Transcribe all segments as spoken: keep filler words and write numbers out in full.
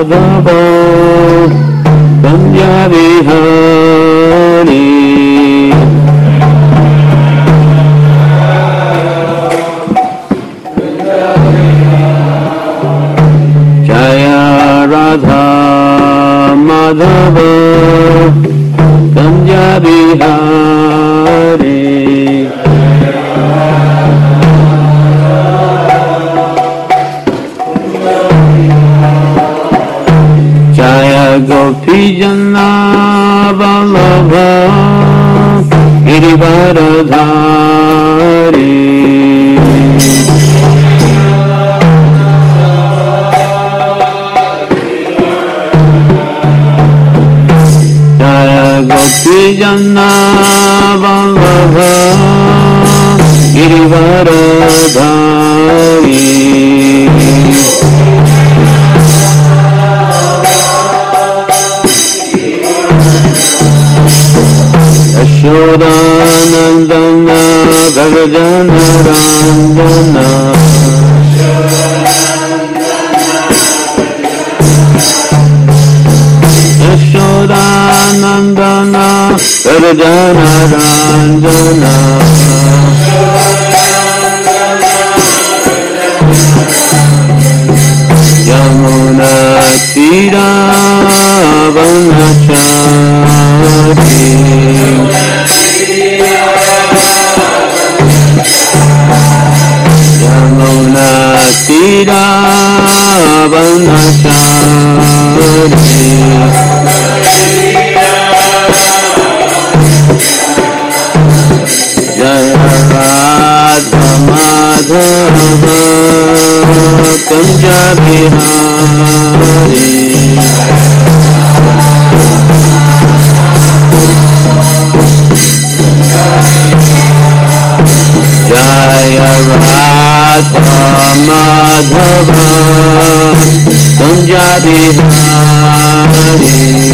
Madhava Kanja Vihari Jaya Radha Madhava Kanja Vihari Jaya Gopi Jana Vallabha Girivaradhari Jaya Gopi Jana Vallabha Girivaradhari Yashodanandana Bhavajana Ranjana Yashodanandana Bhavajana Ranjana Yamuna Tira Vanachari Yamuna Tira Vanachari Jaya Radha Madhava Kanja Vihari Jaya Radha Madhava Kanja Vihari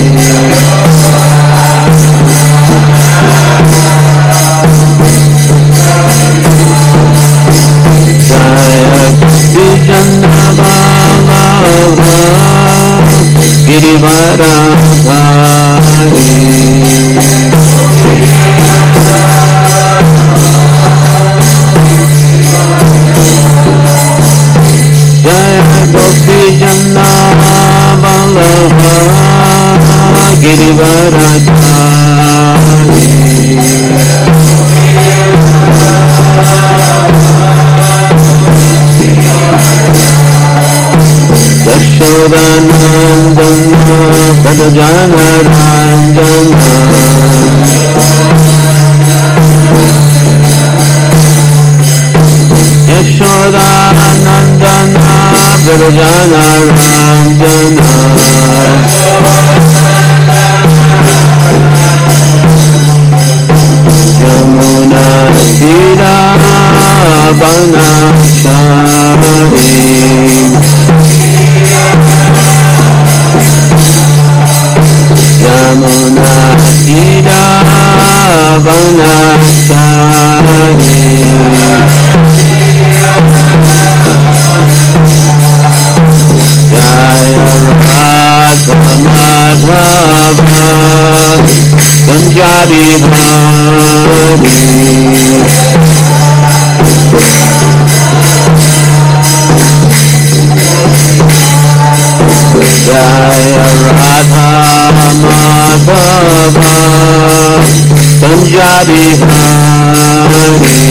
Jaya Vijana Vallabha Girivaradhari Jaya Gopi Jana Vallabha Girivaradhari Yashodanandana Bhavajana Ranjana Yashodanandana Bhavajana Ranjana Yamuna Tira Vanachari Yamuna Tira Vanachari Jaya Radha Madhava Kanja Vihari Jaya Radha Madhava Kanja Vihari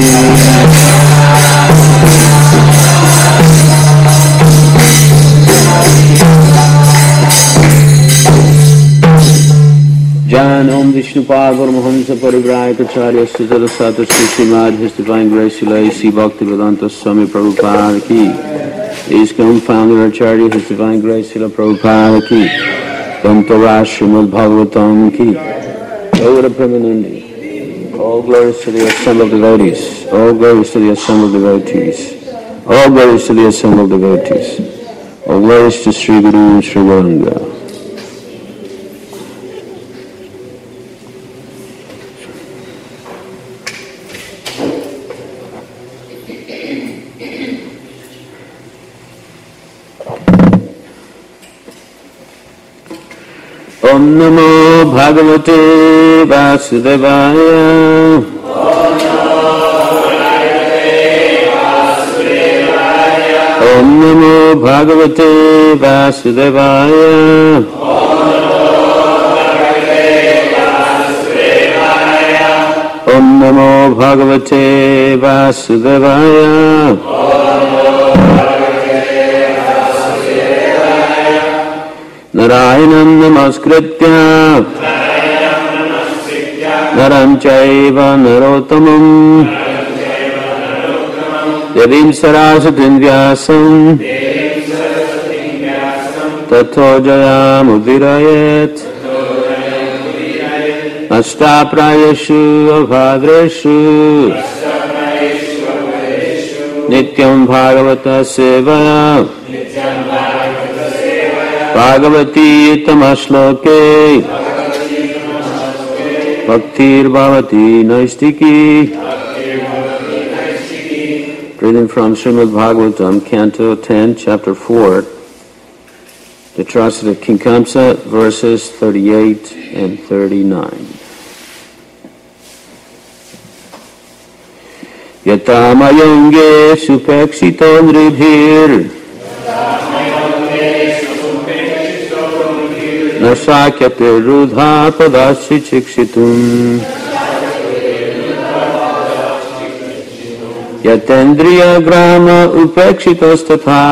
Jan Om Vishnupad Paramahamsa Parivrayakacharya Sutara Sata Srimad His Divine Grace Srila A C Bhaktivedanta Swami Prabhupada Ki His co-founder Acharya His Divine Grace Srila Prabhupada Ki Dantara Srimad Bhagavatam Ki Gaura Premanandi. All glories to the assembled devotees. All glories to the assembled devotees. All glories to the assembled devotees. All glories to Sri Guru Sri Gauranga. Om Namo Bhagavate Vasudevaya. Om Namo Bhagavate Vasudevaya. Om Namo Bhagavate Vasudevaya. Narayanam Namaskritya Naram Chaiva Narottamam Devim Saraswatim Vyasam Tato Jayamudvirayet Ashtaprayashu Avadreshu Nityam Bhagavata Sevaya Bhagavati Tamashloke Bhaktir Bhavati Naistiki. Reading from Srimad Bhagavatam, Canto ten, Chapter four, the Atrocity of King Kamsa, verses thirty-eight and thirty-nine. Yata mayonge supekshito nribhir Nasakyate rudha padasya chikshitum Yatendriya grama upekshitastatha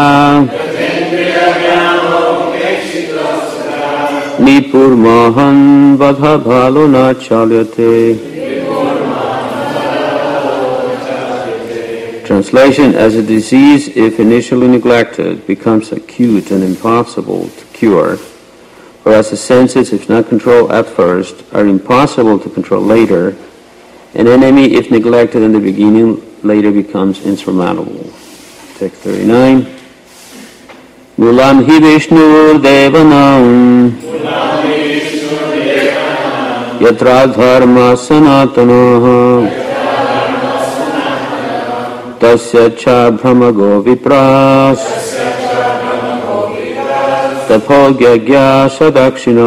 Nipur mohan vadha bhalo na chalyate. Translation: as a disease, if initially neglected, becomes acute and impossible to cure, whereas the senses, if not controlled at first, are impossible to control later, an enemy, if neglected in the beginning, later becomes insurmountable. Text thirty-nine. Mulam hi Vishnu Devanam Yatra Dharma Sanatana Tasya Cha Brahmago Vipras Tapogya Sadakshina.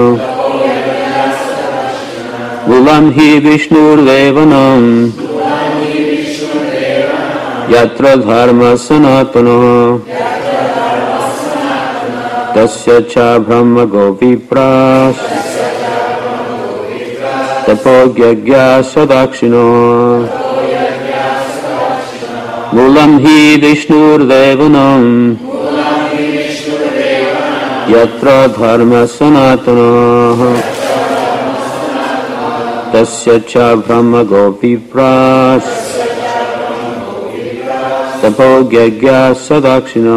Mulam hi Vishnu Devanam Yatra Dharma Sanatana Tasya Cha Brahma Govipras Tapogya Sadakshina. Mulam hi Vishnu Devanam Yatra Dharma Sanatana Tasya Cha Brahma Govipras Tapogya Sadakshina.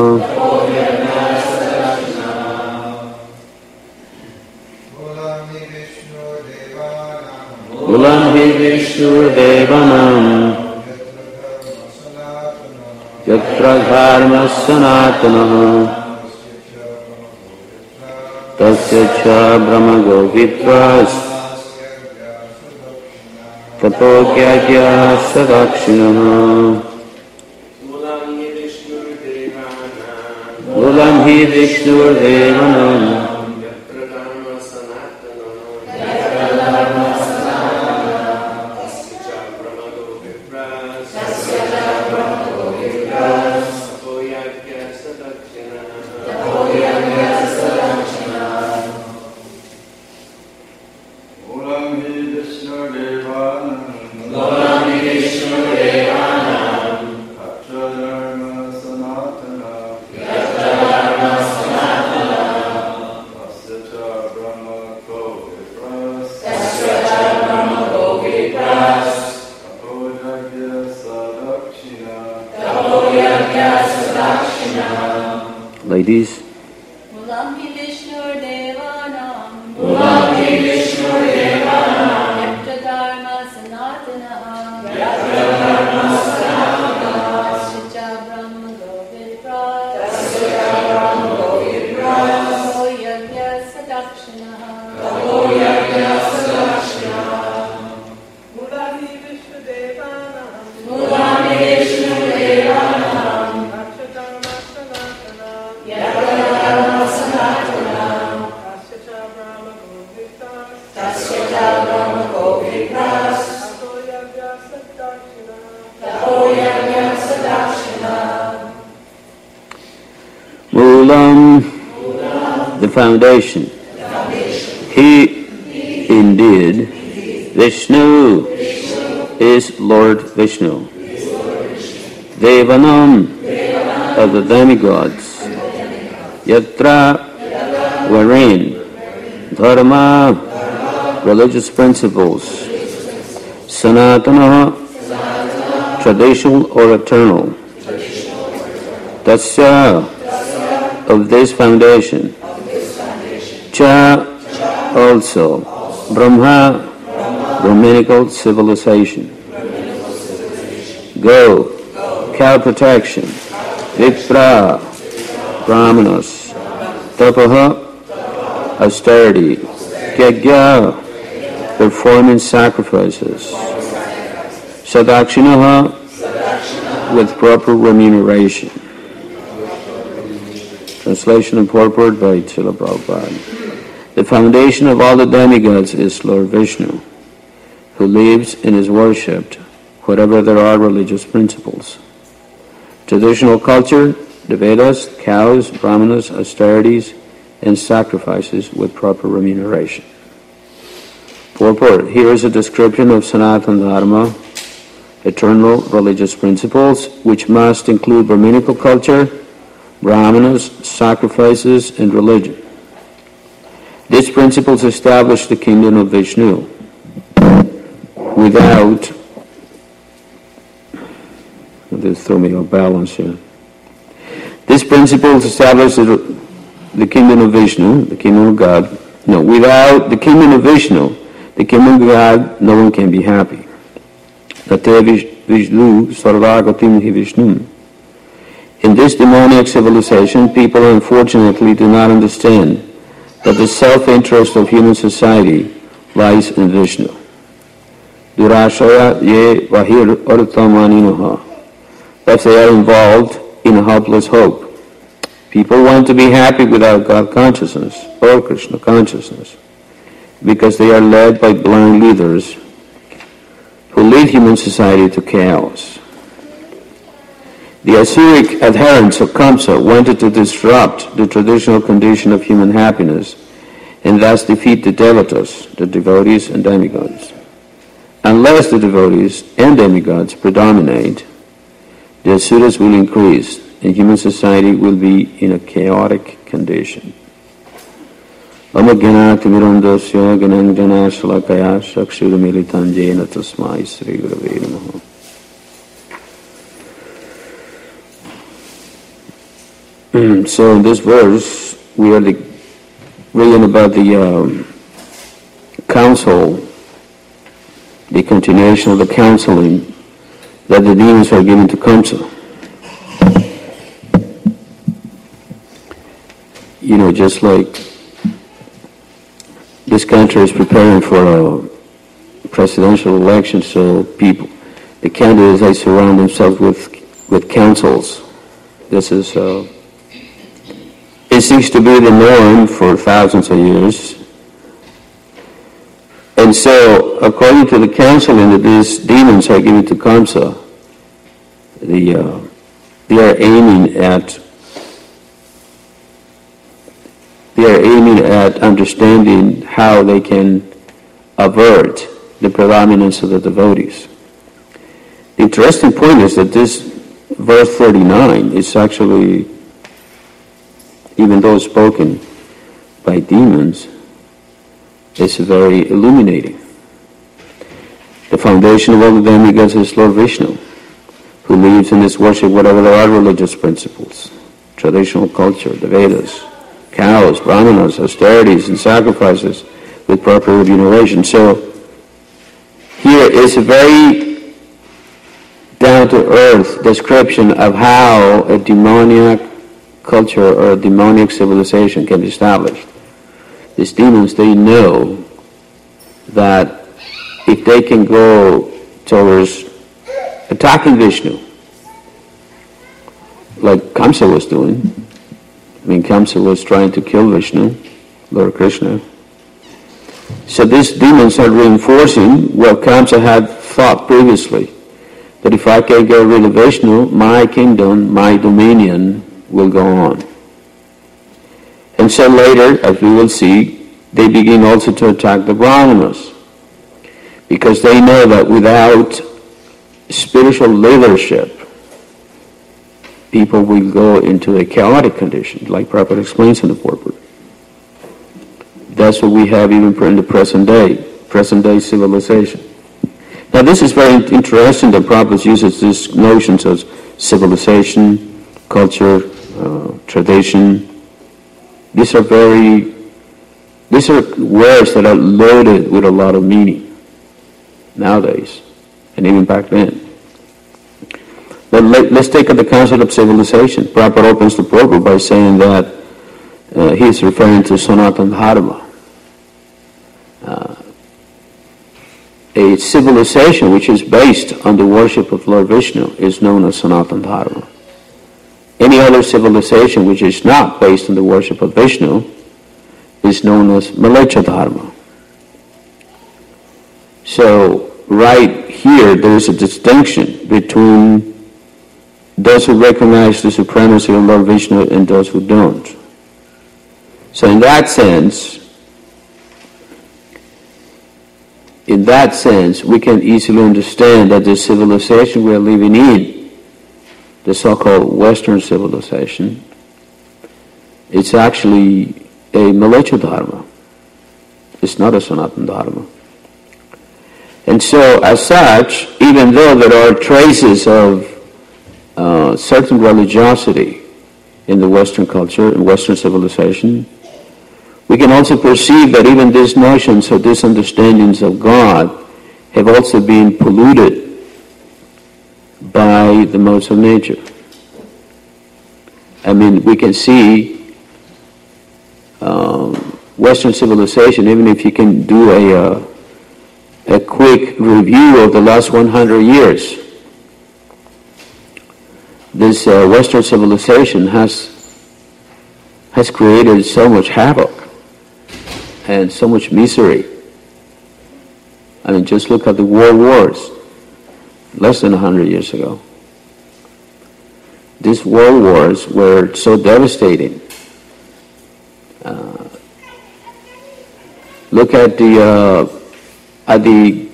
Mulam hi Vishnu Devanam Yatra Dharma Sanatana Tasya Cha Brahma Govipras Tapogya Sadakshina. Mulam hi Vishnu Devanam Ladies. Mulam hi Vishnu Devanam Mulam hi Vishnu Devanam Yatra Dharma Sanatana Yatra Dharma Sanatana Tasya Cha Brahma Govipras Tasya Brahma Govipras Tapogya Sadakshina. Tapogya Sadakshina. Mulam hi Vishnu Devanam Mulam hi Vishnu Devanam Yatra Dharma Sanatana Yatra Dharma Sanatana Tasya Cha Mulam, the foundation. He, indeed, Vishnu, is Lord Vishnu. Devanam, of the demigods. Yatra, wherein. Dharma, religious principles. Sanatana, traditional or eternal. Tasya, of this foundation. Cha, also. Brahma, Brahminical civilization. Go, cow protection. Vipra, Brahmanas. Tapaha, austerity. Yajna, performing sacrifices. Sadakshinaha, with proper remuneration. Translation and purport by Srila Prabhupada. The foundation of all the demigods is Lord Vishnu, who lives and is worshipped wherever there are religious principles. Traditional culture, the Vedas, cows, brahmanas, austerities, and sacrifices with proper remuneration. Purport. Here is a description of Sanatana Dharma, eternal religious principles, which must include Brahminical culture, brahmanas, sacrifices, and religion. These principles establish the kingdom of Vishnu. Without, this throw me off balance here. These principles establish the, the kingdom of Vishnu, the kingdom of God. No, without the kingdom of Vishnu, the kingdom of God, no one can be happy. Tate Vishnu sarvagatim hi Vishnu. In this demoniac civilization, people unfortunately do not understand that the self-interest of human society lies in Vishnu. Durashaya ye vahir artamaninoha. Thus they are involved in a hopeless hope. People want to be happy without God consciousness or Krishna consciousness because they are led by blind leaders who lead human society to chaos. The Asuric adherents of Kamsa wanted to disrupt the traditional condition of human happiness and thus defeat the devatas, the devotees and demigods. Unless the devotees and demigods predominate, the Asuras will increase and human society will be in a chaotic condition. Amagyanaatimirandasya ganangjana shalakaya shakshurumilitanjena tasmai sri gurave namaha. So in this verse, we are the, reading about the um, counsel, the continuation of the counseling that the demons are giving to Kamsa. You know, just like this country is preparing for a presidential election, so people, the candidates, they surround themselves with with counsels. This is, uh, it seems to be the norm for thousands of years. And so, according to the counseling that these demons are giving to Kamsa, the, uh, they are aiming at they are aiming at understanding how they can avert the predominance of the devotees. The interesting point is that this verse thirty-nine is actually, even though spoken by demons, it's very illuminating. The foundation of all the demigods is Lord Vishnu, who lives in this worship whatever there are religious principles, traditional culture, the Vedas, cows, brahmanas, austerities, and sacrifices with proper remuneration. So here is a very down-to-earth description of how a demoniac culture or a demoniac civilization can be established. These demons, they know that if they can go towards attacking Vishnu, like Kamsa was doing, I mean, Kamsa was trying to kill Vishnu, Lord Krishna. So these demons are reinforcing what Kamsa had thought previously, that if I can get rid of Vishnu, my kingdom, my dominion will go on. And so later, as we will see, they begin also to attack the Brahmanas, because they know that without spiritual leadership, people will go into a chaotic condition, like Prabhupada explains in the purport. That's what we have even in the present day, present day civilization. Now this is very interesting that Prabhupada uses these notions of civilization, culture, uh, tradition. These are very, these are words that are loaded with a lot of meaning nowadays, and even back then. But let, let's take up the concept of civilization. Prabhupada opens the purport by saying that uh, he is referring to Sanatana Dharma. Uh, a civilization which is based on the worship of Lord Vishnu is known as Sanatana Dharma. Any other civilization which is not based on the worship of Vishnu is known as Mleccha Dharma. So right here there is a distinction between those who recognize the supremacy of Lord Vishnu and those who don't. So in that sense, in that sense, we can easily understand that the civilization we are living in, the so-called Western civilization, it's actually a Mleccha Dharma. It's not a Sanatana Dharma. And so, as such, even though there are traces of uh, certain religiosity in the Western culture, in Western civilization, we can also perceive that even these notions or these understandings of God have also been polluted by the modes of nature. I mean, we can see um, Western civilization, even if you can do a, uh, a quick review of the last one hundred years, this uh, Western civilization has has created so much havoc and so much misery. I mean, just look at the world wars less than one hundred years ago. These world wars were so devastating. Uh, look at the uh, at the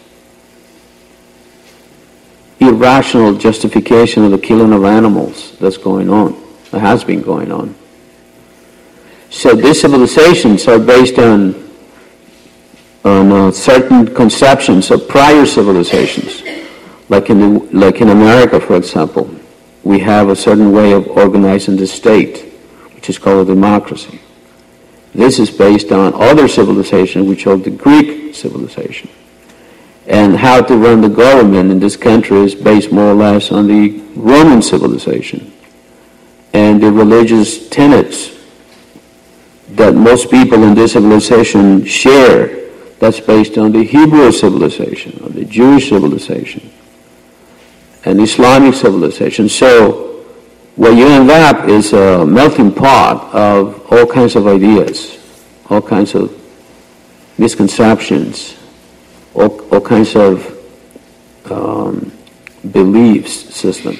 irrational justification of the killing of animals that's going on, that has been going on. So these civilizations are based on, on uh, certain conceptions of prior civilizations. Like in, the, like in America, for example, we have a certain way of organizing the state, which is called a democracy. This is based on other civilizations, which are the Greek civilization. And how to run the government in this country is based more or less on the Roman civilization. And the religious tenets that most people in this civilization share, that's based on the Hebrew civilization, or the Jewish civilization, and Islamic civilization. So what you end up is a melting pot of all kinds of ideas, all kinds of misconceptions, all, all kinds of um, beliefs system.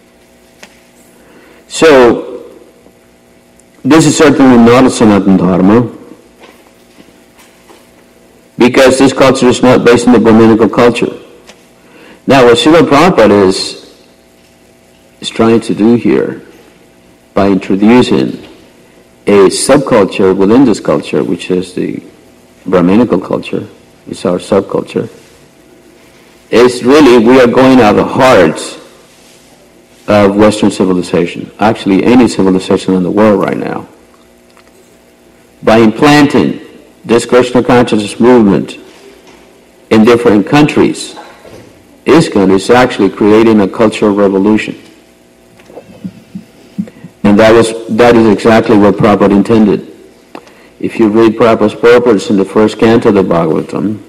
So this is certainly not a Sanatana Dharma, because this culture is not based on the Brahminical culture. Now what Srila Prabhupada is, is trying to do here, by introducing a subculture within this culture, which is the Brahminical culture, it's our subculture, is really we are going at the heart of Western civilization, actually any civilization in the world right now. By implanting this Krishna consciousness movement in different countries, ISKCON is actually creating a cultural revolution. And that is, that is exactly what Prabhupada intended. If you read Prabhupada's purpose in the first canto of the Bhagavatam,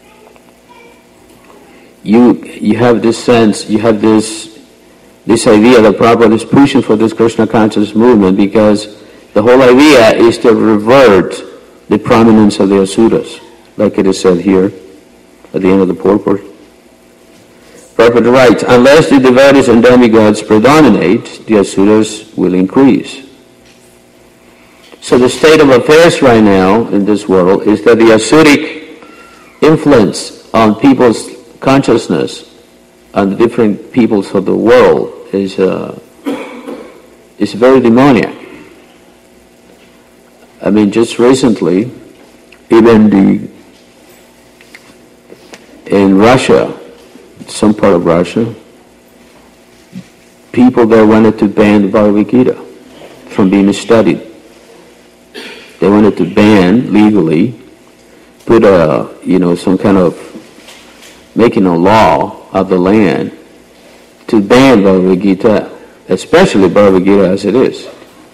you, you have this sense, you have this, this idea that Prabhupada is pushing for this Krishna consciousness movement, because the whole idea is to revert the prominence of the Asuras, like it is said here at the end of the purport. Prabhupada writes, unless the devotees and demigods predominate, the Asuras will increase. So the state of affairs right now in this world is that the Asuric influence on people's consciousness, on the different peoples of the world, is uh, is very demoniac. I mean, just recently, even the in Russia, some part of Russia, people there wanted to ban the Bhagavad Gita from being studied. They wanted to ban legally, put a, you know, some kind of, making a law of the land to ban Bhagavad Gita, especially Bhagavad Gita as it is.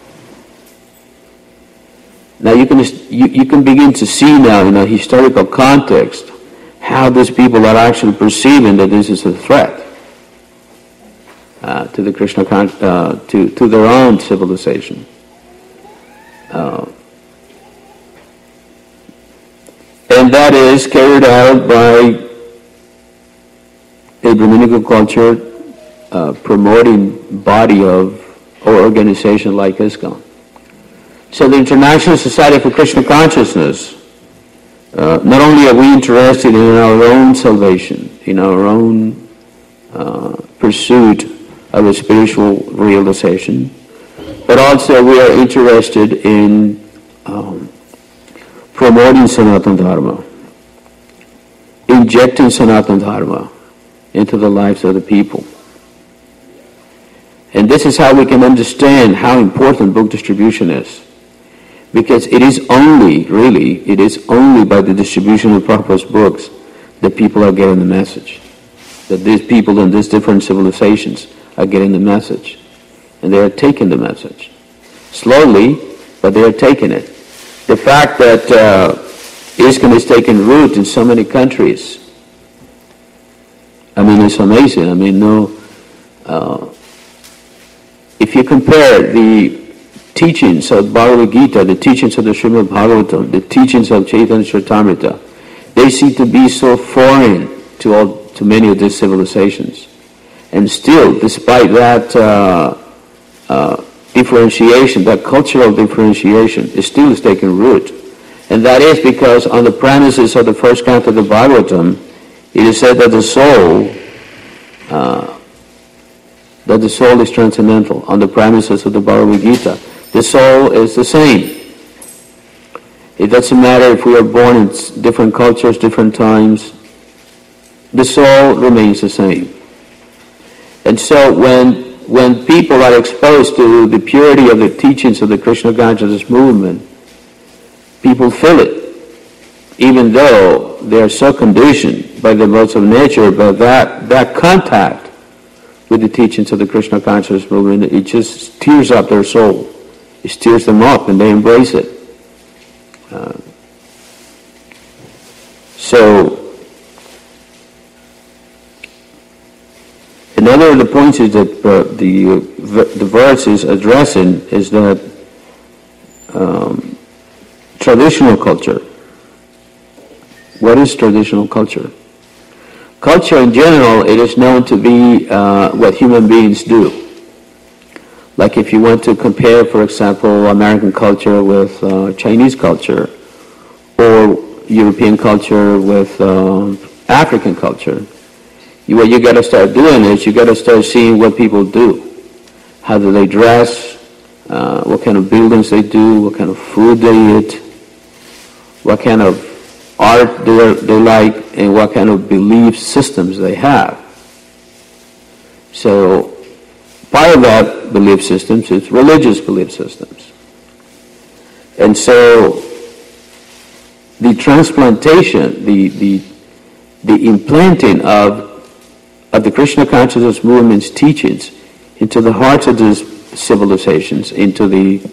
Now you can you, you can begin to see now in a historical context how these people are actually perceiving that this is a threat uh, to the Krishna uh, to to their own civilization. Uh, and that is carried out by a Brahminical culture uh, promoting body of or organization like ISKCON. So the International Society for Krishna Consciousness, uh, not only are we interested in our own salvation, in our own uh, pursuit of a spiritual realization, but also we are interested in um, promoting Sanatana Dharma, injecting Sanatana Dharma into the lives of the people. And this is how we can understand how important book distribution is. Because it is only, really, it is only by the distribution of Prabhupada's books that people are getting the message. That these people in these different civilizations are getting the message. And they are taking the message. Slowly, but they are taking it. The fact that uh, ISKCON is taking root in so many countries, I mean, it's amazing. I mean, no, uh, if you compare the teachings of Bhagavad Gita, the teachings of the Srimad Bhagavatam, the teachings of Chaitanya Charitamrita, they seem to be so foreign to all, to many of these civilizations. And still, despite that uh, uh, differentiation, that cultural differentiation, it still is taking root. And that is because on the premises of the first canto of the Bhagavatam, it is said that the soul, uh, that the soul is transcendental. On the premises of the Bhagavad Gita, the soul is the same. It doesn't matter if we are born in different cultures, different times. The soul remains the same. And so when when people are exposed to the purity of the teachings of the Krishna consciousness movement, people feel it, even though they are so conditioned by the modes of nature, but that, that contact with the teachings of the Krishna consciousness movement, it just tears up their soul. It stirs them up and they embrace it. Uh, so, another of the points is that uh, the, uh, the verse is addressing is that um, traditional culture. What is traditional culture? Culture in general, it is known to be uh, what human beings do. Like if you want to compare, for example, American culture with uh, Chinese culture, or European culture with uh, African culture, you, what you got to start doing is you got to start seeing what people do. How do they dress? Uh, what kind of buildings they do? What kind of food they eat? What kind of art they, they like? And what kind of belief systems they have? So part of that belief systems is religious belief systems. And so the transplantation, the the the implanting of of the Krishna consciousness movement's teachings into the hearts of these civilizations, into the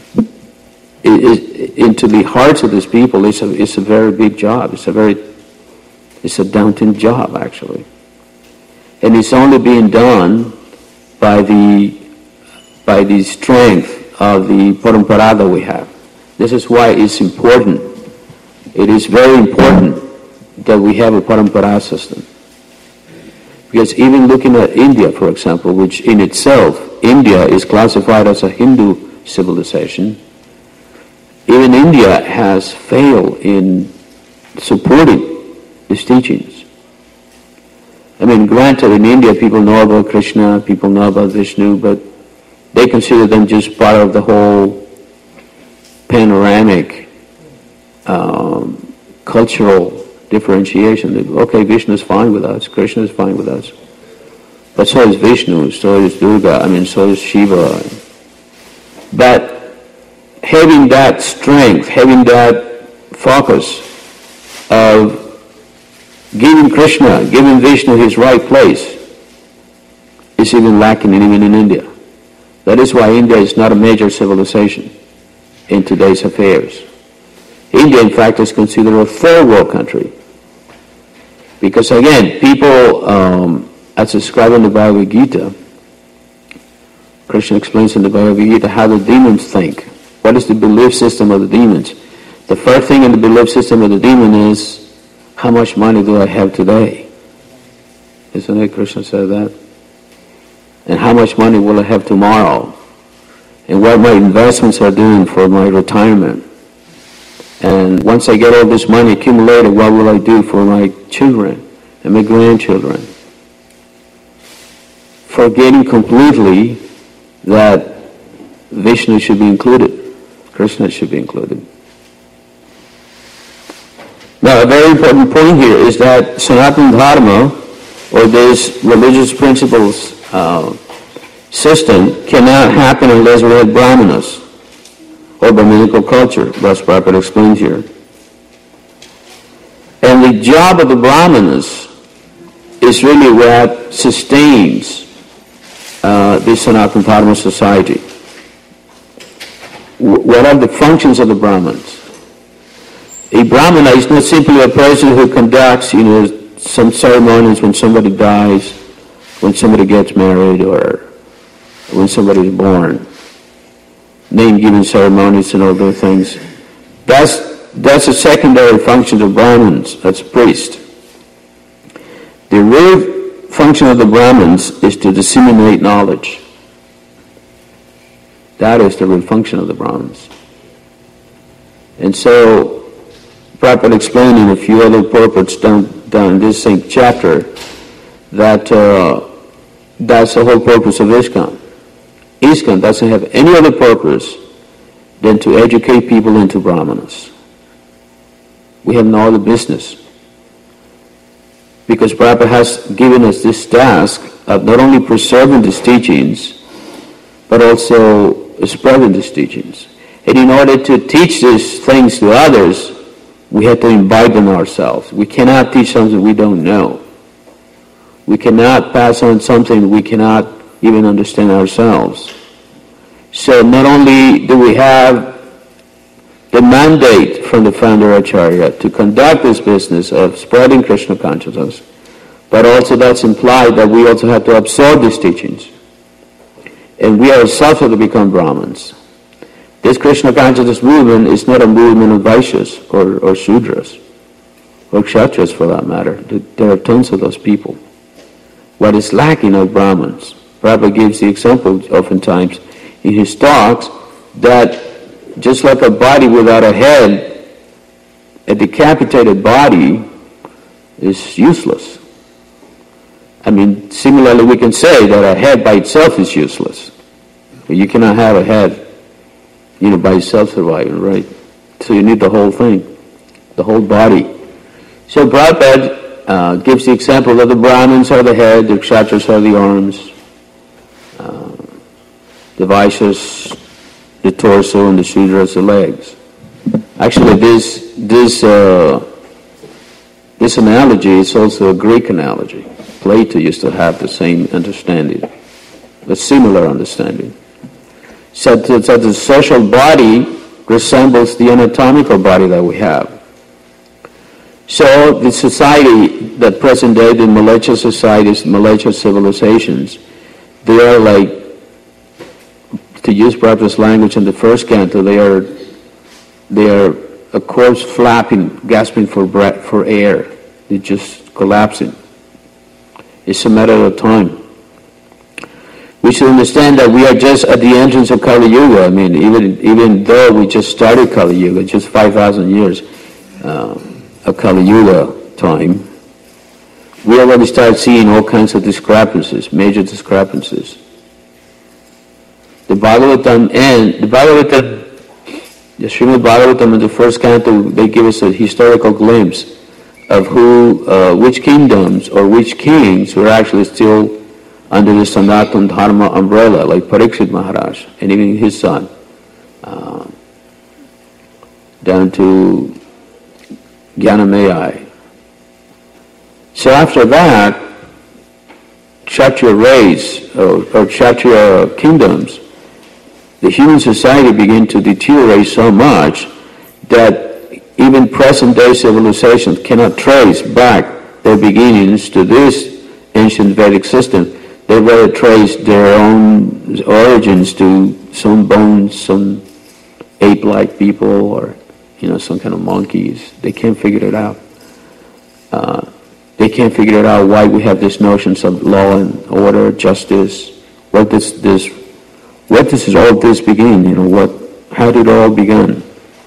into the hearts of these people is a is a very big job. It's a very it's a daunting job actually. And it's only being done by the by the strength of the parampara that we have. This is why it's important. It is very important that we have a parampara system. Because even looking at India, for example, which in itself, India is classified as a Hindu civilization, even India has failed in supporting these teachings. I mean, granted, in India people know about Krishna, people know about Vishnu, but they consider them just part of the whole panoramic um, cultural differentiation. Okay, Vishnu is fine with us, Krishna is fine with us. But so is Vishnu, so is Durga, I mean, so is Shiva. But having that strength, having that focus of giving Krishna, giving Vishnu his right place, is even lacking even in India. That is why India is not a major civilization in today's affairs. India, in fact, is considered a third world country. Because again, people, um, as described in the Bhagavad Gita, Krishna explains in the Bhagavad Gita how the demons think. What is the belief system of the demons? The first thing in the belief system of the demon is, how much money do I have today? Isn't it? Krishna said that. And how much money will I have tomorrow? And what my investments are doing for my retirement? And once I get all this money accumulated, what will I do for my children and my grandchildren? Forgetting completely that Vishnu should be included, Krishna should be included. Now, a very important point here is that Sanatana Dharma, or this religious principles uh, system, cannot happen unless we have Brahmanas, or Brahminical culture, as Prabhupada explains here. And the job of the Brahmanas is really what sustains uh, this Sanatana Dharma society. W- what are the functions of the Brahmins? A Brahmana is not simply a person who conducts, you know, some ceremonies when somebody dies, when somebody gets married, or when somebody is born. Name-giving ceremonies and all those things. That's that's a secondary function of Brahmins, that's priest. The real function of the Brahmins is to disseminate knowledge. That is the real function of the Brahmins. And so, Prabhupada explained in a few other purports down, down in this same chapter that uh, that's the whole purpose of ISKCON. ISKCON doesn't have any other purpose than to educate people into Brahmanas. We have no other business. Because Prabhupada has given us this task of not only preserving these teachings, but also spreading these teachings. And in order to teach these things to others, we have to imbibe them ourselves. We cannot teach something we don't know. We cannot pass on something we cannot even understand ourselves. So not only do we have the mandate from the founder Acharya to conduct this business of spreading Krishna consciousness, but also that's implied that we also have to absorb these teachings. And we ourselves have to become Brahmins. This Krishna consciousness movement is not a movement of Vaishyas or, or Shudras, or Kshatriyas for that matter. There are tons of those people. What is lacking are Brahmins. Prabhupada gives the example oftentimes in his talks that just like a body without a head, a decapitated body is useless. I mean, similarly we can say that a head by itself is useless. But you cannot have a head, you know, by itself surviving, right? So you need the whole thing, the whole body. So Prabhupada uh, gives the example that the Brahmins are the head, the Kshatriyas are the arms, uh, the Vaishyas the torso, and the Shudras the legs. Actually, this this uh, this analogy is also a Greek analogy. Plato used to have the same understanding, a similar understanding. So that so the social body resembles the anatomical body that we have. So the society, that present day, the Malaysia societies, Malaysia civilizations, they are like, to use Prabhupada's language in the first canto, they are they are a corpse flapping, gasping for breath, for air. They're just collapsing. It's a matter of time. we should understand that we are just at the entrance of Kali Yuga. I mean, even even though we just started Kali Yuga, just five thousand years uh, of Kali Yuga time, we already start seeing all kinds of discrepancies, major discrepancies. The Bhagavatam and the Bhagavatam, the Srimad Bhagavatam in the first canto, they give us a historical glimpse of who, uh, which kingdoms or which kings were actually still under the Sanatana Dharma umbrella, like Parikshit Maharaj and even his son, uh, down to Gyanamayai. So after that, Kshatriya race or, or Kshatriya kingdoms, the human society began to deteriorate so much that even present-day civilizations cannot trace back their beginnings to this ancient Vedic system. They rather trace their own origins to some bones, some ape-like people, or you know, some kind of monkeys. They can't figure it out. Uh, they can't figure it out why we have these notions of law and order, justice. What does this, what does all this begin? You know, what? How did it all begin?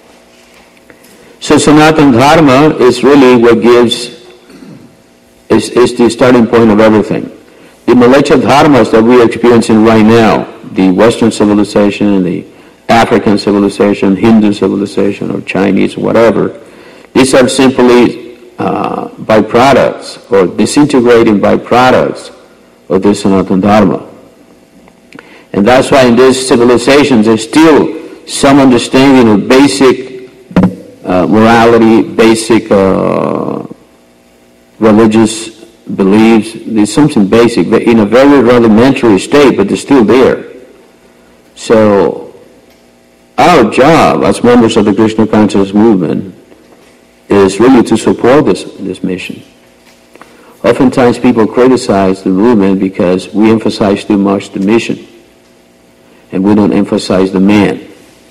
So Sanatana Dharma is really what gives, is, is the starting point of everything. The Mleccha Dharmas that we are experiencing right now, the Western civilization, the African civilization, Hindu civilization, or Chinese, whatever, these are simply uh, byproducts or disintegrating byproducts of this Sanatana Dharma. And that's why in these civilizations there's still some understanding of basic Uh, morality, basic uh, religious beliefs. There's something basic, but in a very rudimentary state, but they're still there. So our job as members of the Krishna consciousness movement is really to support this, this mission. Oftentimes people criticize the movement because we emphasize too much the mission and we don't emphasize the man.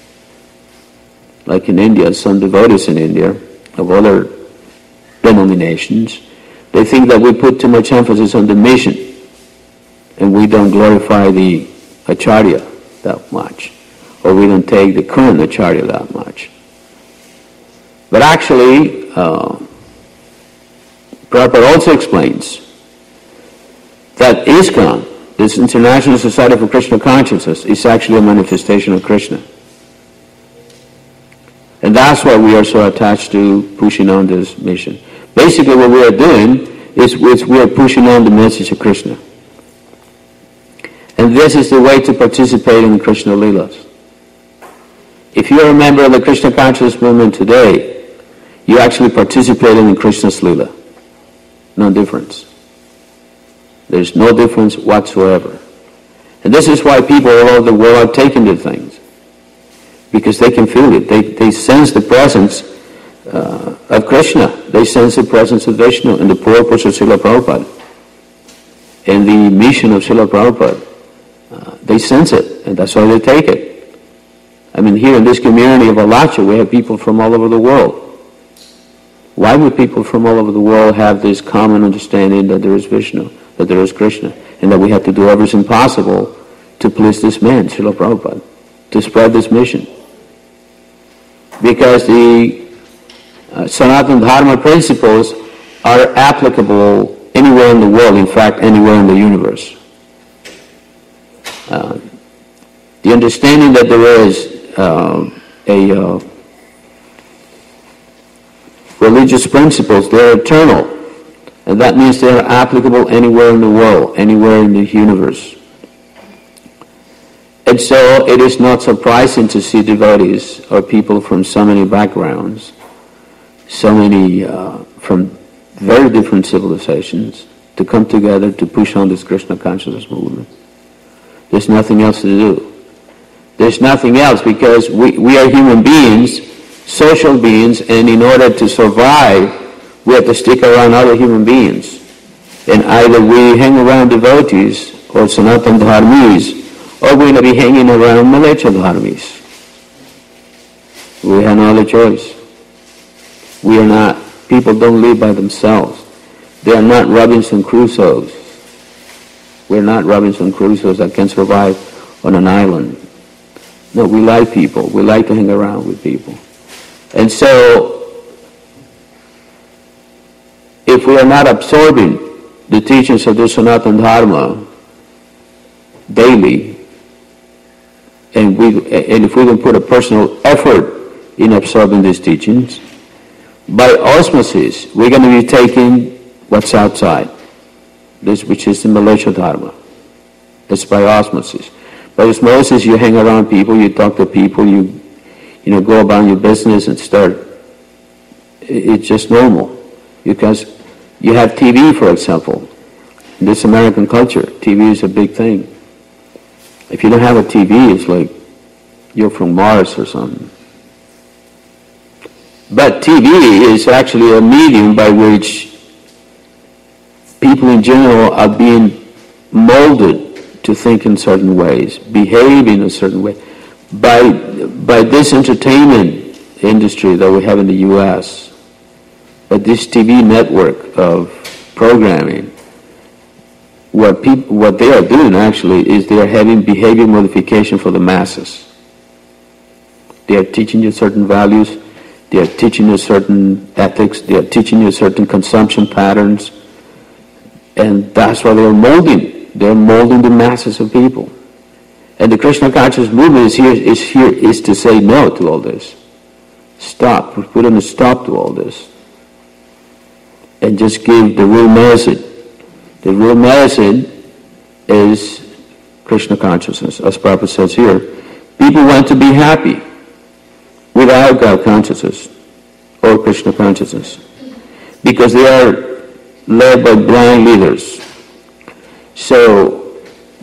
Like in India, some devotees in India of other denominations, they think that we put too much emphasis on the mission and we don't glorify the Acharya that much, or we don't take the current Acharya that much. But actually, uh, Prabhupada also explains that ISKCON, this International Society for Krishna Consciousness, is actually a manifestation of Krishna. And that's why we are so attached to pushing on this mission. Basically what we are doing is we are pushing on the message of Krishna. And this is the way to participate in Krishna Leelas. If you are a member of the Krishna Consciousness movement today, you actually participate in Krishna's Leela. No difference. There's no difference whatsoever. And this is why people all over the world are taking the things. Because they can feel it. They, they sense the presence uh, of Krishna. They sense the presence of Vishnu and the purpose of Srila Prabhupada. And the mission of Srila Prabhupada. Uh, they sense it, and that's why they take it. I mean, here in this community of Alacha, we have people from all over the world. Why would people from all over the world have this common understanding that there is Vishnu, that there is Krishna, and that we have to do everything possible to please this man, Srila Prabhupada, to spread this mission? Because the uh, Sanatana Dharma principles are applicable anywhere in the world, in fact, anywhere in the universe. Uh, the understanding that there is uh, a uh, religious principles, they're eternal, and that means they're applicable anywhere in the world, anywhere in the universe. And so it is not surprising to see devotees or people from so many backgrounds, so many uh, from very different civilizations, to come together to push on this Krishna consciousness movement. There's nothing else to do. There's nothing else because we, we are human beings, social beings, and in order to survive, we have to stick around other human beings. And either we hang around devotees or Sanatana Dharmis, or we're going to be hanging around Mleccha Dharmis. We have no other choice. We are not, people don't live by themselves. They are not Robinson Crusoes. We're not Robinson Crusoes that can survive on an island. No, we like people. We like to hang around with people. And so, if we are not absorbing the teachings of the Sanatana Dharma daily, and we and if we don't put a personal effort in absorbing these teachings, by osmosis, we're going to be taking what's outside, this which is the Malaysia Dharma. It's by osmosis. By osmosis, you hang around people, you talk to people, you you know go about your business and start. It's just normal, because you have T V, for example. In this American culture, T V is a big thing. If you don't have a T V, it's like you're from Mars or something. But T V is actually a medium by which people in general are being molded to think in certain ways, behave in a certain way. By, by this entertainment industry that we have in the U S, by this T V network of programming, what people, what they are doing actually is they are having behavior modification for the masses. They are teaching you certain values, they are teaching you certain ethics, they are teaching you certain consumption patterns, and that's what they are molding. They are molding the masses of people. And the Krishna conscious movement is here, is here is to say no to all this. Stop. Put in a stop to all this. And just give the real medicine. The real medicine is Krishna consciousness. As Prabhupada says here, people want to be happy without God consciousness or Krishna consciousness, because they are led by blind leaders. So,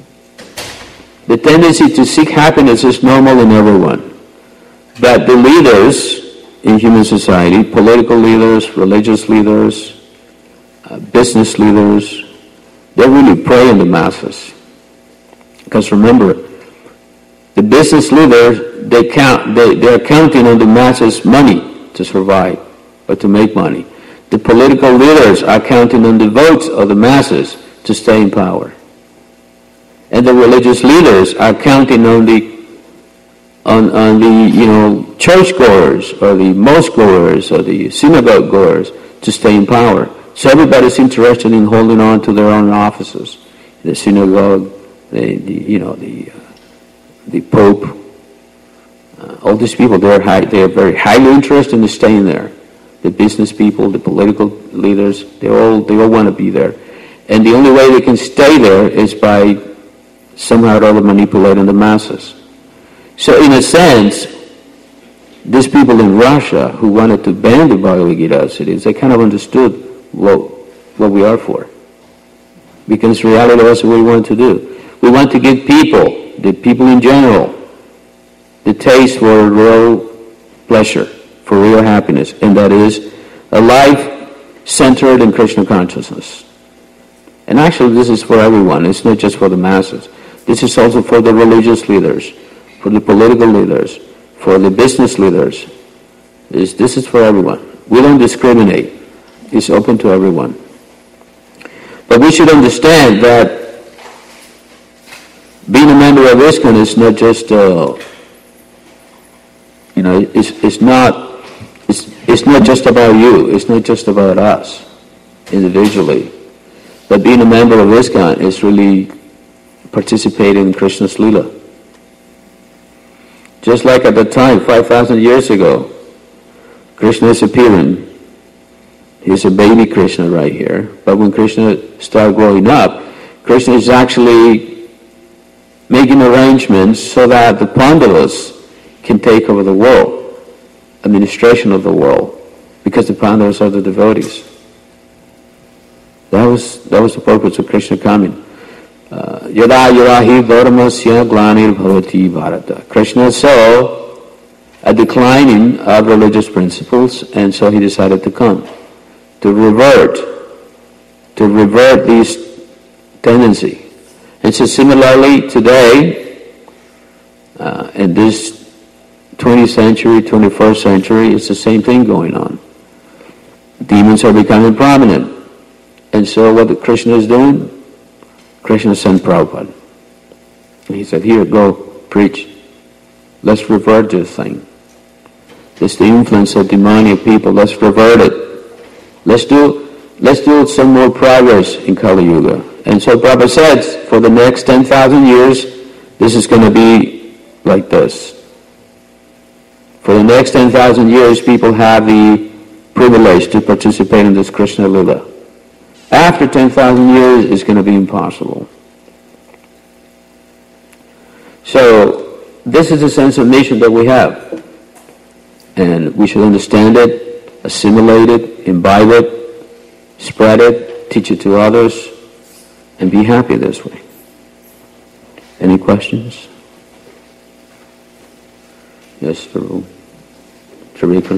the tendency to seek happiness is normal in everyone. But the leaders in human society, political leaders, religious leaders, uh, business leaders, they really prey on the masses. Because remember, the business leaders, they count, they, they are counting on the masses' money to survive or to make money. The political leaders are counting on the votes of the masses to stay in power. And the religious leaders are counting on the on, on the you know churchgoers or the mosque goers or the synagogue goers to stay in power. So everybody's interested in holding on to their own offices. The synagogue, the, the you know the uh, the Pope, uh, all these people, they are high, they are very highly interested in staying there. The business people, the political leaders, they all they all want to be there. And the only way they can stay there is by somehow or other manipulating the masses. So in a sense, these people in Russia who wanted to ban the Bhagavad Gita cities, they kind of understood what, what we are for. Because in reality, that's what we want to do. We want to give people, the people in general, the taste for real pleasure, for real happiness, and that is a life centered in Krishna consciousness. And actually, this is for everyone. It's not just for the masses. This is also for the religious leaders, for the political leaders, for the business leaders. This, this is for everyone. We don't discriminate. It's open to everyone. But we should understand that being a member of ISKCON is not just, uh, you know, it's, it's not, it's, it's not just about you. It's not just about us individually. But being a member of ISKCON is really participating in Krishna's Leela. Just like at the time, five thousand years ago, Krishna is appearing. He's a baby Krishna right here. But when Krishna started growing up, Krishna is actually making arrangements so that the Pandavas can take over the world, administration of the world, because the Pandavas are the devotees. That was that was the purpose of Krishna coming. Yada yadahi dharmasya glanir bhavati bharata. Krishna saw a declining of religious principles, and so he decided to come, to revert, to revert these tendency. And so similarly today, uh, in this twentieth century, twenty-first century, it's the same thing going on. Demons are becoming prominent. And so what Krishna is doing, Krishna sent Prabhupada. And he said, here, go, preach. Let's revert this thing. It's the influence of demonic people. Let's revert it. Let's do, let's do some more progress in Kali Yuga. And so Prabhupada says, for the next ten thousand years, this is going to be like this. For the next ten thousand years, people have the privilege to participate in this Krishna Lila. After ten thousand years, it's going to be impossible. So, this is a sense of mission that we have. And we should understand it, assimilate it, imbibe it, spread it, teach it to others, and be happy this way. Any questions? Yes, Prabhu. Charika.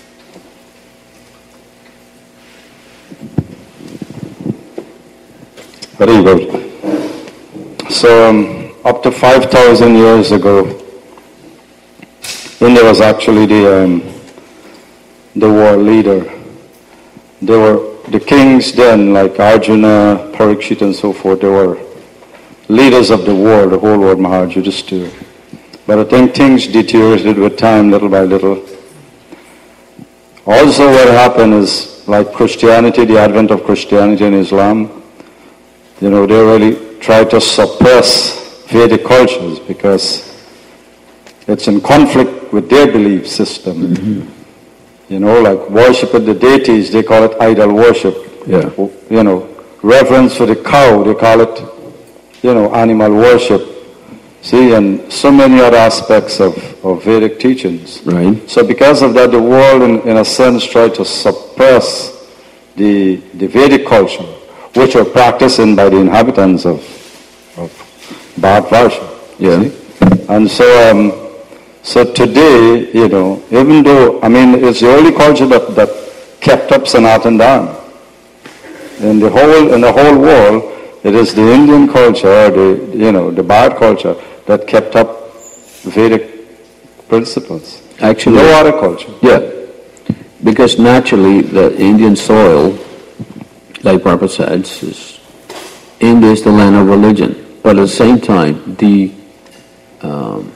Very good. So, um, up to five thousand years ago, India was actually the um, the world leader. They were the kings then, like Arjuna, Parikshit, and so forth. They were leaders of the world, the whole world, Maharaj Yudhishthira. But I think things deteriorated with time, little by little. Also, what happened is, like Christianity, the advent of Christianity and Islam, you know, they really try to suppress Vedic cultures because it's in conflict with their belief system. Mm-hmm. You know, like worship of the deities, they call it idol worship. Yeah. You know, reverence for the cow, they call it, you know, animal worship. See, and so many other aspects of, of Vedic teachings. Right. So because of that, the world, in, in a sense, tried to suppress the, the Vedic culture, which were practiced by the inhabitants of, of Bharatvarsha. Yeah. See? And so, um, so today, you know, even though, I mean, it's the only culture that, that kept up Sanatana Dharma. In the whole, in the whole world, it is the Indian culture, or the, you know, the Bharat culture that kept up Vedic principles. Actually, no other culture. Yeah, because naturally the Indian soil, like Prabhupada said, is, India is the land of religion. But at the same time, the um,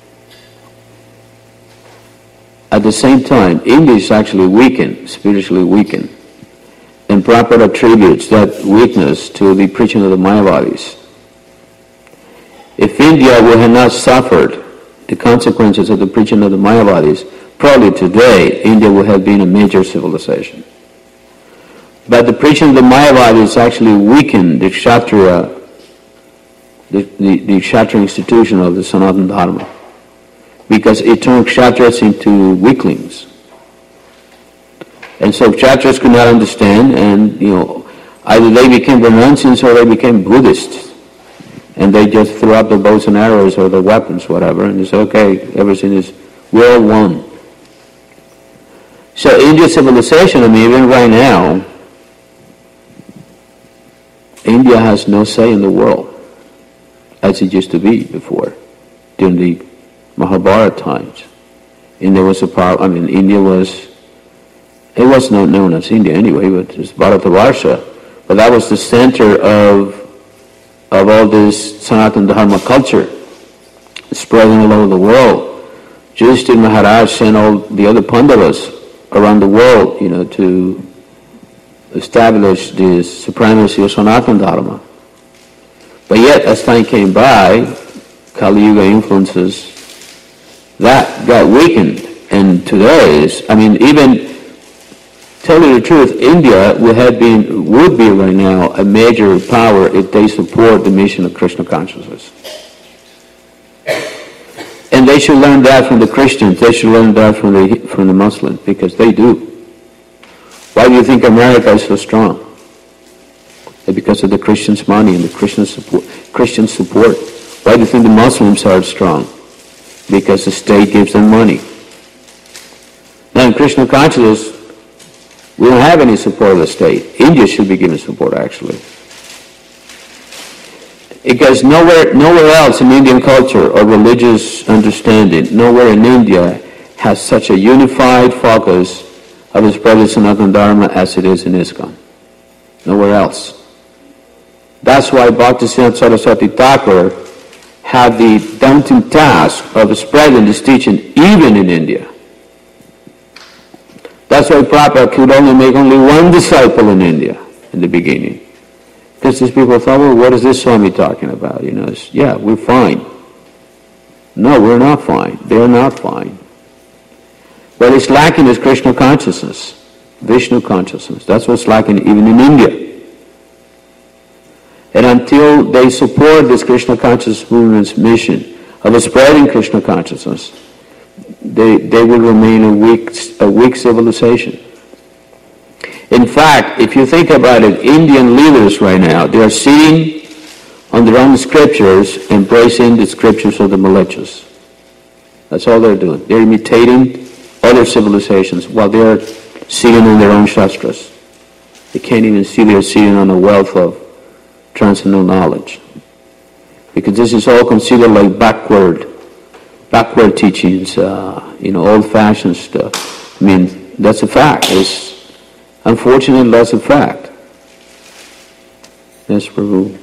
at the same time, India is actually weakened, spiritually weakened. And Prabhupada attributes that weakness to the preaching of the Mayavadis. If India would have not suffered the consequences of the preaching of the Mayavadis, probably today India would have been a major civilization. But the preaching of the Mayavadis actually weakened the Kshatriya, the, the, the Kshatriya institution of the Sanatana Dharma, because it turned Kshatriyas into weaklings. And so Kshatriyas could not understand, and, you know, either they became renunciants or they became Buddhists. And they just threw out the bows and arrows or the weapons, whatever, and they said, okay, everything is, we're all one. So Indian civilization, I mean, even right now, India has no say in the world, as it used to be before, during the Mahabharata times. India was a power, I mean, India was, it was not known as India anyway, but it was Bharatavarsha. But that was the center of of all this Sanatana Dharma culture spreading all over the world. Yudhishthira Maharaj sent all the other Pandavas around the world, you know, to establish this supremacy of Sanatana Dharma. But yet, as time came by, Kali Yuga influences, that got weakened. And today is, I mean, even tell you the truth, India would have been, would be right now a major power if they support the mission of Krishna consciousness. And they should learn that from the Christians. They should learn that from the from the Muslims, because they do. Why do you think America is so strong? Because of the Christians' money and the Christian support. Christian support. Why do you think the Muslims are strong? Because the state gives them money. Now in Krishna consciousness, we don't have any support of the state. India should be given support, actually. Because nowhere, nowhere else in Indian culture or religious understanding, nowhere in India has such a unified focus of spreading Sanatana Dharma as it is in ISKCON. Nowhere else. That's why Bhaktisiddhanta Saraswati Thakur had the daunting task of spreading this teaching even in India. That's why Prabhupada could only make only one disciple in India in the beginning. Because these people thought, well, what is this Swami talking about? You know, it's, yeah, we're fine. No, we're not fine. They're not fine. What is lacking is Krishna consciousness, Vishnu consciousness. That's what's lacking even in India. And until they support this Krishna consciousness movement's mission of spreading Krishna consciousness, they, they will remain a weak, a weak civilization. In fact, if you think about it, Indian leaders right now, they are sitting on their own scriptures, embracing the scriptures of the Malechas. That's all they're doing. They're imitating other civilizations while they're sitting on their own shastras. They can't even see they're sitting on a wealth of transcendental knowledge. Because this is all considered like backward, backward teachings, uh, you know, old-fashioned stuff. I mean, that's a fact. It's, unfortunately, that's a fact. Yes, Prabhu.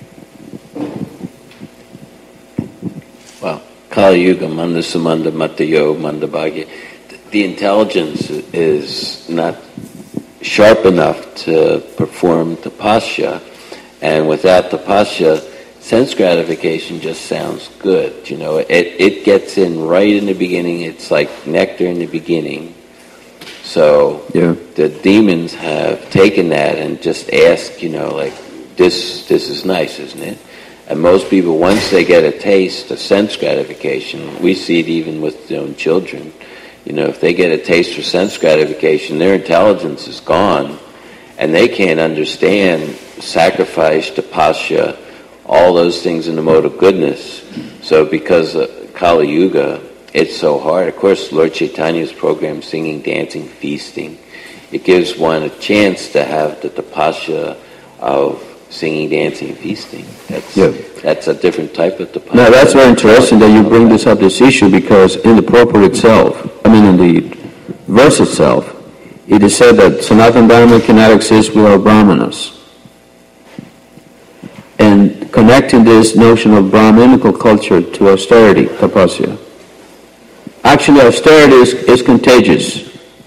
Well, Kali Yuga, Manda Samanda Matayo, Manda Bhagya. The intelligence is not sharp enough to perform tapasya, and without tapasya, sense gratification just sounds good. You know, it it gets in right in the beginning. It's like nectar in the beginning. So yeah. The demons have taken that and just asked, you know, like, this this is nice, isn't it? And most people, once they get a taste of sense gratification, we see it even with their own children. You know, if they get a taste for sense gratification, their intelligence is gone, and they can't understand sacrifice, tapasya, all those things in the mode of goodness. So because of Kali Yuga, it's so hard. Of course, Lord Chaitanya's program, singing, dancing, feasting, it gives one a chance to have the tapasya of singing, dancing, feasting. That's yeah. that's a different type of tapasya. No, that's very interesting that you bring this up, this issue, because in the purport itself, I mean in the verse itself, it is said that Sanatana Dharma cannot exist without Brahmanas. And connecting this notion of Brahminical culture to austerity, tapasya. Actually, austerity is, is contagious.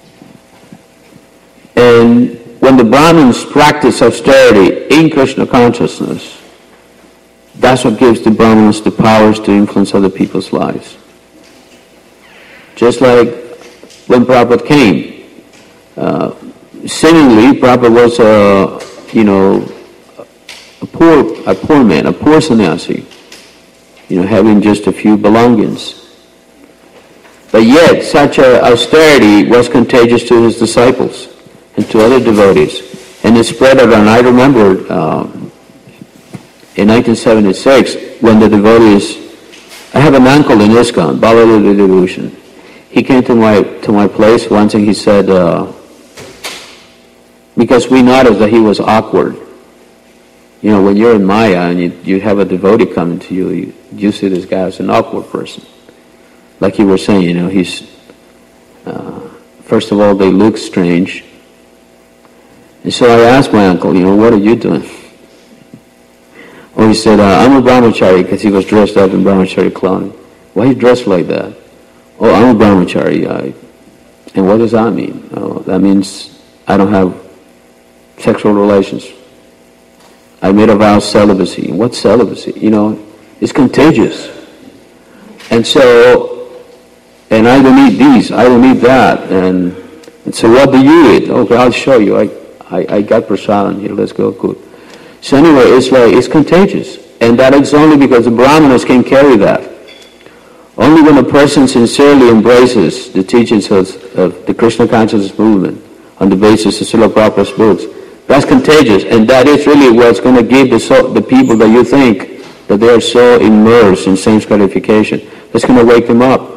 And when the Brahmins practice austerity in Krishna consciousness, that's what gives the Brahmins the powers to influence other people's lives. Just like when Prabhupada came, uh, seemingly Prabhupada was a, you know, a poor, a poor man, a poor sannyasi, you know, having just a few belongings. But yet, such a austerity was contagious to his disciples and to other devotees. And it spread around. I remember um, in nineteen seventy-six, when the devotees, I have an uncle in ISKCON, Baladev Devotion. He came to my to my place once and he said, uh, because we noticed that he was awkward. You know, when you're in Maya and you, you have a devotee coming to you, you, you see this guy as an awkward person. Like you were saying, you know, he's, uh, first of all, they look strange. And so I asked my uncle, you know, what are you doing? Well, he said, uh, I'm a brahmachari, because he was dressed up in brahmachari clothing. Why are you dressed like that? Oh, I'm a brahmachari. I, and what does that mean? Oh, that means I don't have sexual relations. I made a vow of celibacy. What's celibacy? You know, it's contagious. And so, and I don't eat these, I don't eat that. And, and so what do you eat? Okay, I'll show you. I, I, I got prasadam here, let's go, good. So anyway, it's like, it's contagious. And that is only because the Brahmanas can carry that. Only when a person sincerely embraces the teachings of, of the Krishna consciousness movement on the basis of Srila Prabhupada's books, that's contagious. And that is really what's going to give the, so, the people that you think that they are so immersed in sense gratification, that's going to wake them up.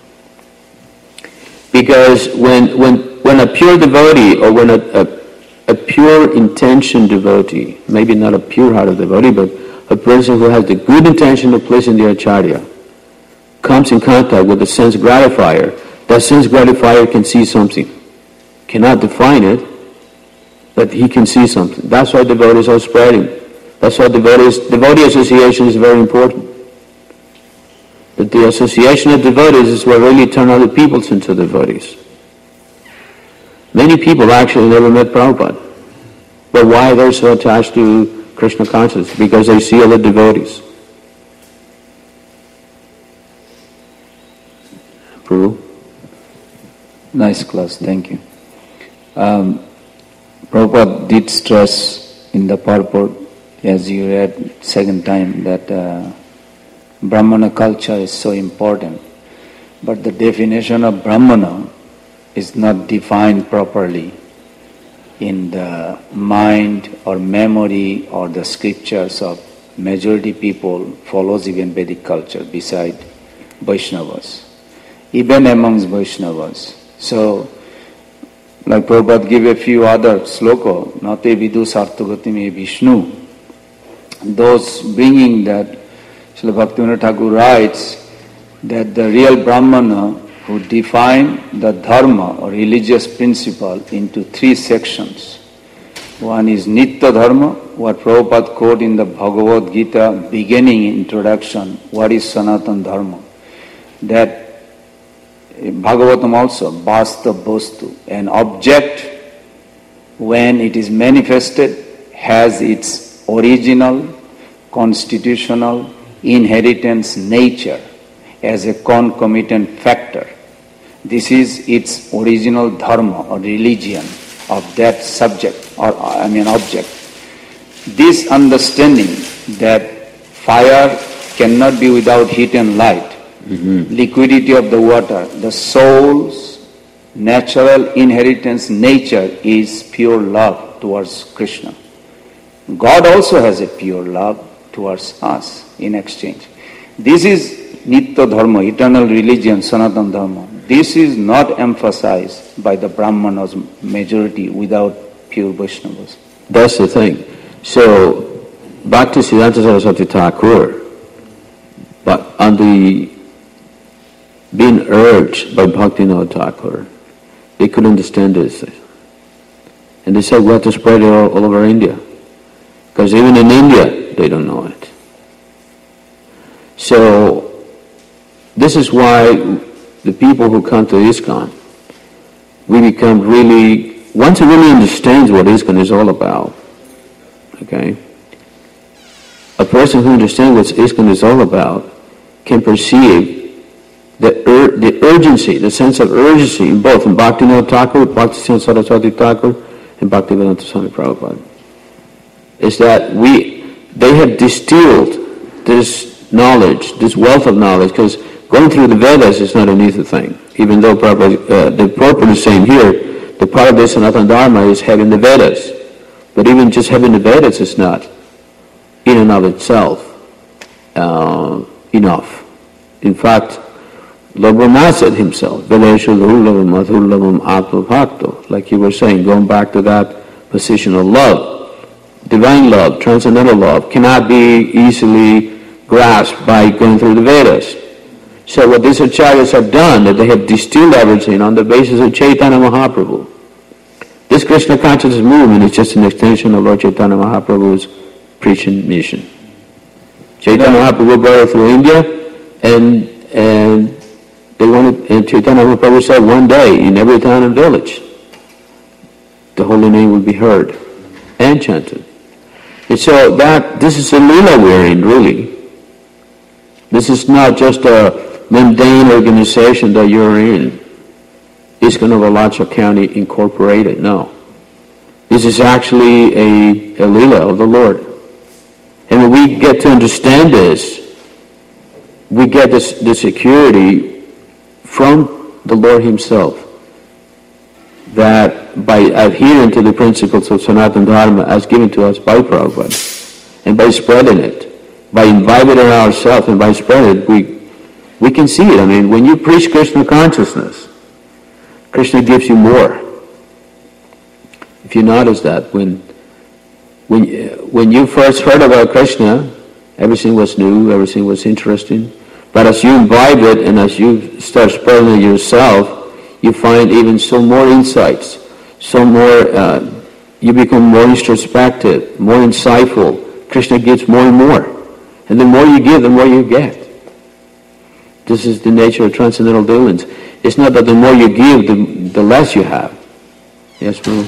Because when when when a pure devotee, or when a, a, a pure intention devotee, maybe not a pure-hearted devotee, but a person who has the good intention of pleasing the Acharya, comes in contact with the sense gratifier, that sense gratifier can see something. Cannot define it, but he can see something. That's why devotees are spreading That's why devotees, devotee association is very important. That the association of devotees is what really turn other peoples into devotees. Many people actually never met Prabhupada. But why they're so attached to Krishna consciousness? Because they see other devotees. Prabhu? Nice class, thank you. Um, Prabhupada did stress in the purport, as you read second time, that uh, Brahmana culture is so important. But the definition of Brahmana is not defined properly in the mind or memory or the scriptures of majority people follows even Vedic culture beside Vaishnavas, even amongst Vaishnavas. So, like Prabhupada gave a few other sloka, Nate vidu sarthagatime Vishnu, those bringing that, Srila Bhaktivinoda Thakur writes that the real Brahmana who define the dharma or religious principle into three sections. One is Nitya Dharma, what Prabhupada quote in the Bhagavad Gita beginning introduction, what is Sanatana Dharma. That Bhagavatam also, Bhasta Bostu, an object when it is manifested has its original, constitutional, inheritance nature as a concomitant factor. This is its original dharma or religion of that subject or I mean object. This understanding that fire cannot be without heat and light, mm-hmm. liquidity of the water, the soul's natural inheritance nature is pure love towards Krishna. God also has a pure love towards us in exchange. This is Nitya Dharma, eternal religion, Sanatana Dharma. This is not emphasized by the Brahmanas majority without pure Vaishnavas. That's the thing. So, Bhaktisiddhanta Saraswati Thakur, but on the being urged by Bhaktivinoda Thakur, they couldn't understand this. And they said we have to spread it all, all over India. Because even in India, they don't know it. So, this is why the people who come to ISKCON, we become really, once he really understands what ISKCON is all about, okay, a person who understands what ISKCON is all about can perceive the ur- the urgency, the sense of urgency in both in Bhaktivinoda Thakur, Bhaktisiddhanta Saraswati Thakur, and Bhaktivedanta Swami Prabhupada. Is that we, they have distilled this knowledge, this wealth of knowledge, because going through the Vedas is not an easy thing. Even though Prabhupada, uh, the purport is saying here, the part of this Sanatana Dharma is having the Vedas. But even just having the Vedas is not, in and of itself, uh, enough. In fact, Lord Brahma said himself, Veleshu Lahulavam Madhulavam Atma Bhakto, like you were saying, going back to that position of love. Divine love, transcendental love, cannot be easily grasped by going through the Vedas. So what these acharyas have done, that they have distilled everything on the basis of Chaitanya Mahaprabhu. This Krishna consciousness movement is just an extension of Lord Chaitanya Mahaprabhu's preaching mission. Chaitanya Mahaprabhu brought it through India, and and they wanted, and Chaitanya Mahaprabhu said one day in every town and village, the holy name will be heard and chanted. And so that this is a lila we're in, really. This is not just a mundane organization that you're in. ISKCON of Alachua County Incorporated, no. This is actually a, a lila of the Lord. And when we get to understand this, we get this, the security from the Lord himself that by adhering to the principles of Sanatana Dharma as given to us by Prabhupada, and by spreading it, by inviting it ourselves and by spreading it, we, we can see it. I mean, when you preach Krishna consciousness, Krishna gives you more. If you notice that, when when when you first heard about Krishna, everything was new, everything was interesting. But as you imbibe it and as you start spreading it yourself, you find even so more insights, so more, uh, you become more introspective, more insightful, Krishna gives more and more. And the more you give, the more you get. This is the nature of transcendental dealings. It's not that the more you give, the, the less you have. Yes, ma'am.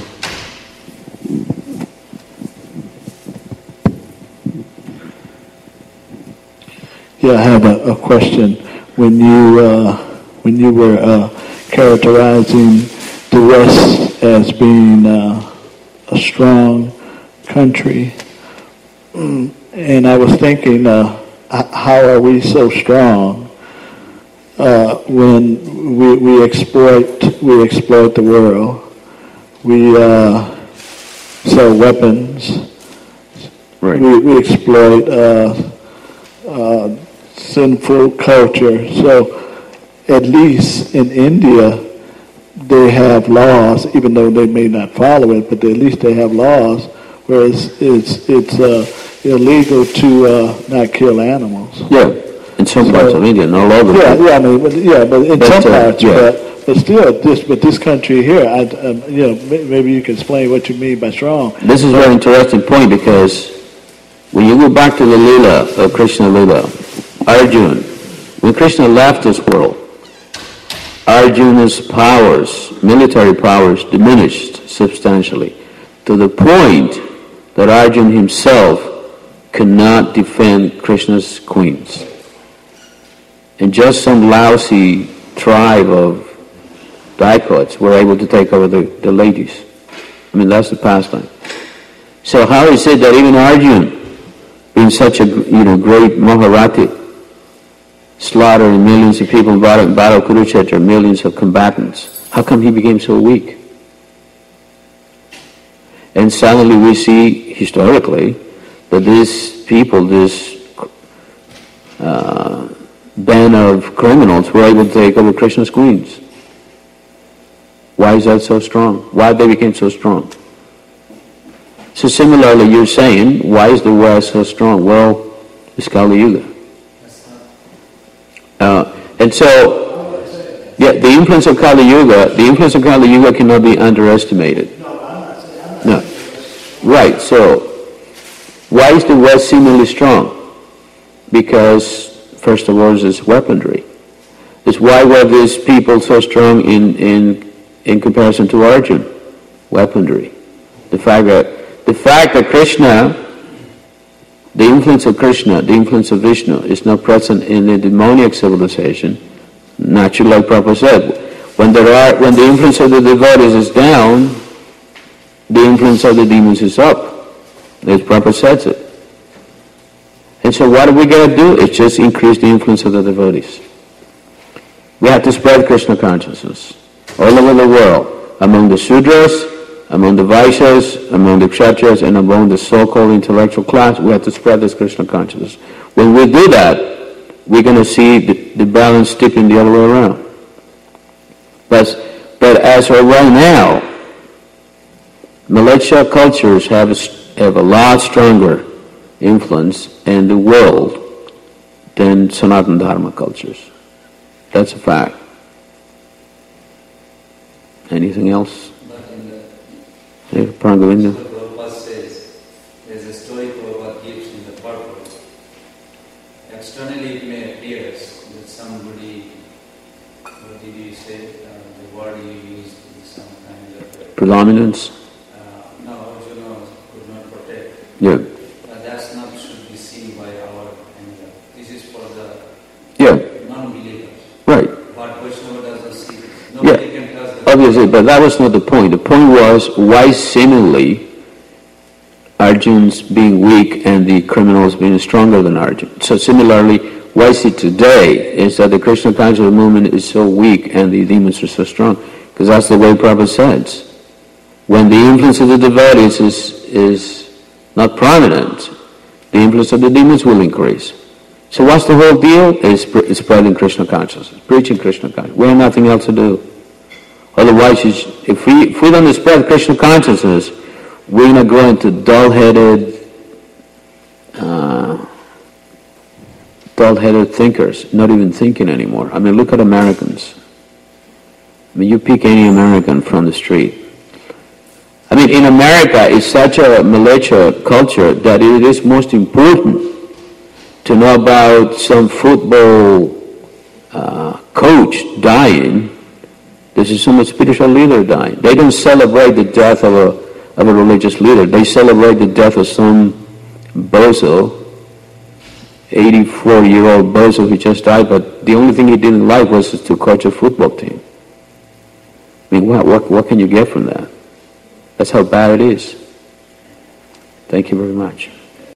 Yeah, I have a, a question. When you uh, when you were uh, characterizing the West as being uh, a strong country, and I was thinking, uh, how are we so strong uh, when we, we exploit we exploit the world? We uh, sell weapons. Right. We, we exploit uh, uh, sinful culture. So at least in India, they have laws, even though they may not follow it, but they, at least they have laws, whereas it's it's uh, illegal to uh, not kill animals. Yeah, in some parts So- of India, not all over. Yeah, yeah, I mean, but, yeah, but in But, some uh, parts, yeah. but, but still, this but this country here, I, um, you know, may- maybe you can explain what you mean by strong. This is a very interesting point because when you go back to the Leela of Krishna Leela, Arjuna, when Krishna left this world, Arjuna's powers, military powers, diminished substantially to the point that Arjuna himself could not defend Krishna's queens. And just some lousy tribe of daipots were able to take over the, the ladies. I mean, that's the pastime. So how is it that even Arjuna, being such a you know great Maharati, slaughtering millions of people in battle, battle Kurukshetra, millions of combatants, how come he became so weak? And suddenly we see, historically, that these people, this uh, band of criminals were able to take over Krishna's queens. Why is that so strong? Why they became so strong? So similarly, you're saying, why is the West so strong? Well, it's Kali Yuga. Uh, and so, yeah, the influence of Kali Yuga, the influence of Kali Yuga cannot be underestimated. No. Right, so, why is the West seemingly strong? Because, first of all, it's weaponry. It's why were these people so strong in, in, in comparison to Arjuna? Weaponry. The fact that The fact that Krishna, the influence of Krishna, the influence of Vishnu is not present in a demoniac civilization, naturally, like Prabhupada said, when there are, when the influence of the devotees is down, the influence of the demons is up, as Prabhupada says it. And so what do we got to do? It's just increase the influence of the devotees. We have to spread Krishna consciousness all over the world, among the Sudras, among the Vaishyas, among the Kshatriyas, and among the so-called intellectual class. We have to spread this Krishna consciousness. When we do that, we're going to see the, the balance tipping the other way around. But, but as of right now, militia cultures have a, have a lot stronger influence in the world than Sanatana Dharma cultures. That's a fact. Anything else? Yeah, Prangavinda. Prabhupada says, there's a story Prabhupada gives in the purpose. Externally it may appear that somebody, what did you say, uh, the word you used is some kind of a, Predominance? uh, no, Arjuna could not protect. Yeah. But that's not should be seen by our anger. This is for the Yeah. non-believers. Right. But Vaishnava doesn't see this. Nobody Yeah. can trust the Obviously, but that was not the point. The point was why seemingly Arjuna's being weak and the criminals being stronger than Arjuna. So similarly, why is it today is that the Krishna consciousness movement is so weak and the demons are so strong? Because that's the way Prabhupada says. When the influence of the devotees is, is not prominent, the influence of the demons will increase. So what's the whole deal? It's, it's spreading Krishna consciousness, preaching Krishna consciousness. We have nothing else to do. Otherwise, if we, if we don't spread Krishna consciousness, we're going to grow into dull-headed, uh, dull-headed thinkers, not even thinking anymore. I mean, look at Americans. I mean, you pick any American from the street. I mean, in, in America, it's such a militia culture that it is most important to know about some football uh, coach dying. This is some spiritual leader dying. They don't celebrate the death of a of a religious leader. They celebrate the death of some bozo, eighty-four-year-old bozo who just died, but the only thing he did in life was to coach a football team. I mean, what, what, what can you get from that? That's how bad it is. Thank you very much.